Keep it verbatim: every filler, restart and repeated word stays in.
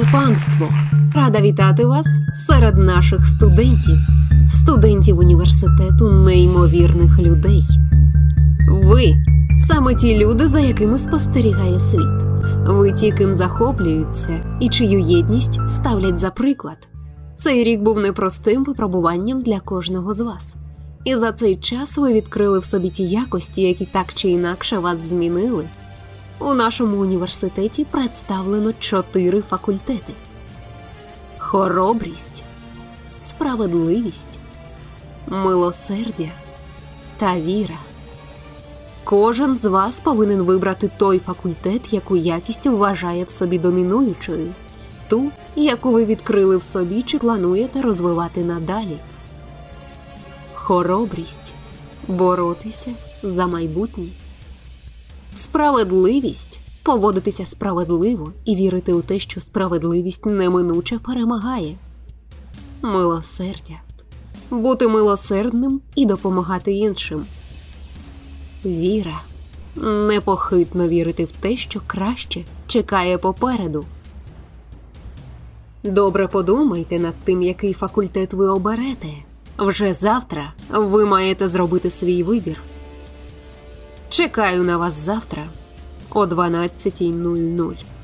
Вельможне панство! Рада вітати вас серед наших студентів, студентів університету неймовірних людей. Ви – саме ті люди, за якими спостерігає світ. Ви ті, ким захоплюються і чию єдність ставлять за приклад. Цей рік був непростим випробуванням для кожного з вас. І за цей час ви відкрили в собі ті якості, які так чи інакше вас змінили. У нашому університеті представлено чотири факультети. Хоробрість, справедливість, милосердя та віра. Кожен з вас повинен вибрати той факультет, яку якість вважає в собі домінуючою, ту, яку ви відкрили в собі чи плануєте розвивати надалі. Хоробрість – боротися за майбутнє. Справедливість – поводитися справедливо і вірити у те, що справедливість неминуче перемагає. Милосердя – бути милосердним і допомагати іншим. Віра – непохитно вірити в те, що краще чекає попереду. Добре подумайте над тим, який факультет ви оберете. Вже завтра ви маєте зробити свій вибір. Чекаю на вас завтра о дванадцятій нуль нуль.